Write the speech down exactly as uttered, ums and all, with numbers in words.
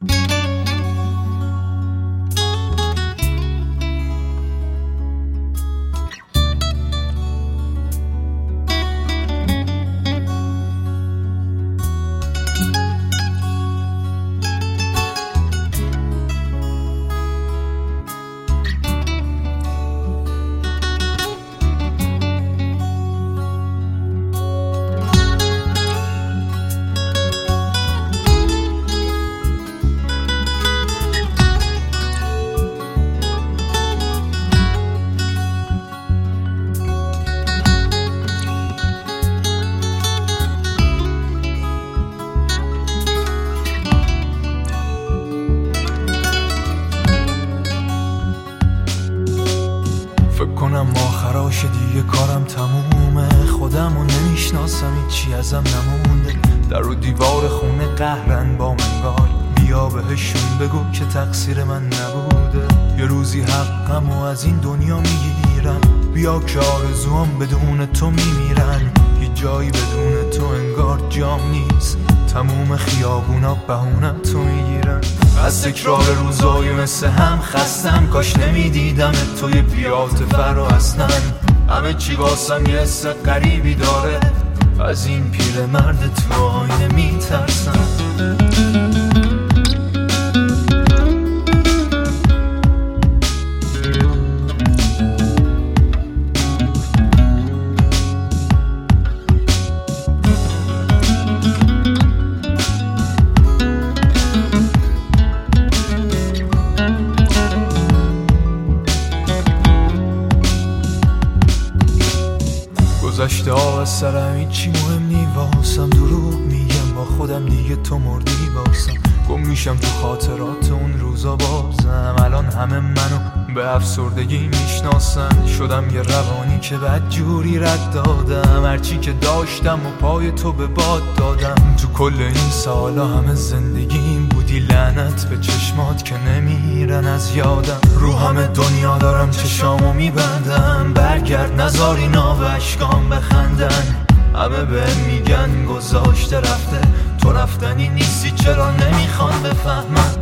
کنم آخراش دیگه کارم تمومه، خودمو نمیشناسم هیچی ازم نمونده. در و دیوار خونه قهرن با منگار، بیا بهشون بگو که تقصیر من نبوده. یه روزی حقمو از این دنیا میگیرن، بیا که آرزوام بدون تو میمیرن. هیچ جایی بدون تو انگار جام نیست، تموم خیابونا بهونه تو میگیرن. از تکرار روزای مثل هم خستم، کاش نمیدیدم توی پیاده فرا اصلا. همه چی واسم یه حس غریبی داره، از این پیر مرد تو آینه میترسم. گذشته ها از سرم هیچی مهم نی واسم، دروغ میگم با خودم دیگه تو مردی واسم. گم میشم تو خاطرات اون روزا بازم، الان همه منو به افسردگی میشناسن. شدم یه روانی که بد جوری رد دادم، هرچی که داشتم و پای تو به باد دادم. تو کل این سالا همه زندگیم بودی، لعنت به چشمات که نمیرن از یادم. رو همه دنیا دارم چشامو میبندم، برگرد نذار اینا به اشکام بخندن. همه به میگن گذاشته رفته، تو رفتنی نیستی چرا نمیخوان بفهمن.